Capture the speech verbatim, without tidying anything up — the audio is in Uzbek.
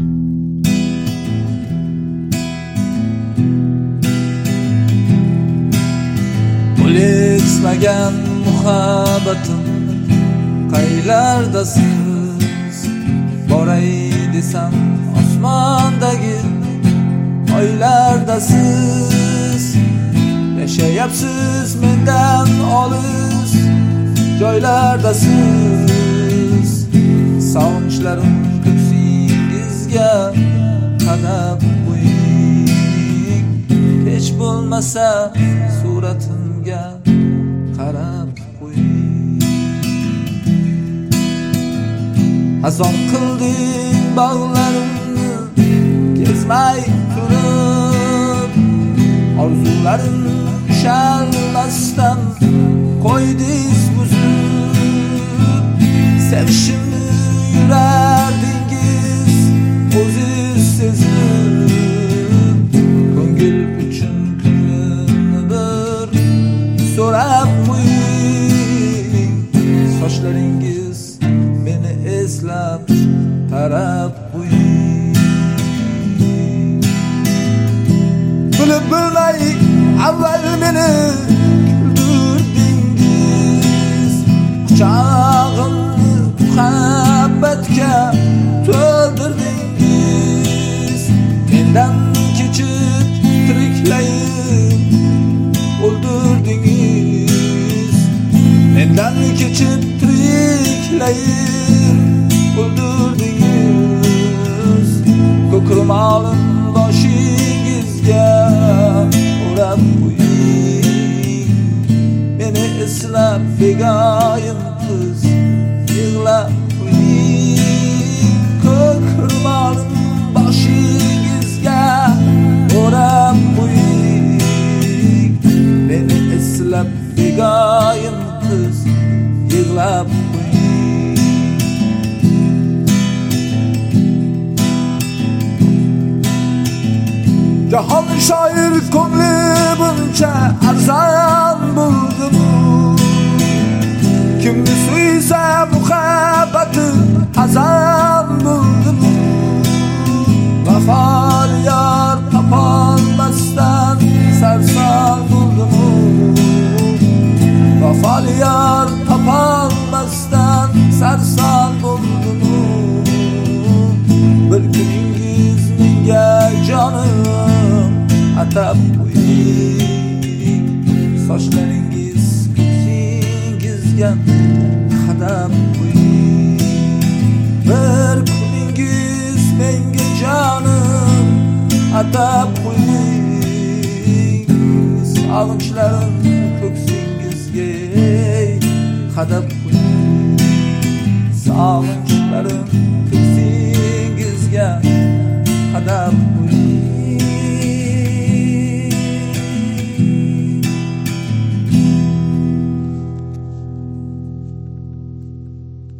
O'lexmagan muhabbatim qaylardasiz? Boray desam osmondagi oylardasiz. Yashayapsiz mendan olis joylardasiz. Sog'inchlarim ko'ksingizga qadab qo'ying. Hech bo'lmasa suratimga qarab qo'ying. Azon qilding bog'larimni kezmay turib, orzularim ushalmasdan qo'ydingiz buzib. Sevishimni yurardingiz o'ziz sezib. Ko'ngil uchun ko'nglimni bir so'rab qo'ying. Sochlaringiz meni eslab tarab qo'ying. Bilib bilmay avval meni kuldirdingiz. Quchog'imni muhabbatga to'ldirdingiz. Mendan kechib tiriklayin o'ldirdingiz. Mendan kechib tiriklayin o'ldirdingiz. Ko'k ro'molim boshingizga o'rab qo'ying. Meni eslab begoyim qiz yig'lab qo'ying. Ko'k ro'molim boshingizga o'rab qo'ying. Meni eslab begoyim qiz yig'lab qo'ying. Jahon shoir ko'ngli buncha arzon bo'ldimi? Kimni suysa muhabbati hazan bo'ldimi? Vafoli yor topolmasdan sarson bo'ldimi? Vafoli yor topolmasdan sarson bo'ldimi? Bir kuningiz menga jonim atab qo'ying. Sochlaringiz ko'ksingizga qadab qo'ying. Bir kuningiz menga jonim atab qo'ying. Sog'inchlarim ko'ksingizga qadab qo'ying. Sog'inchlarim ko'ksingizga qadab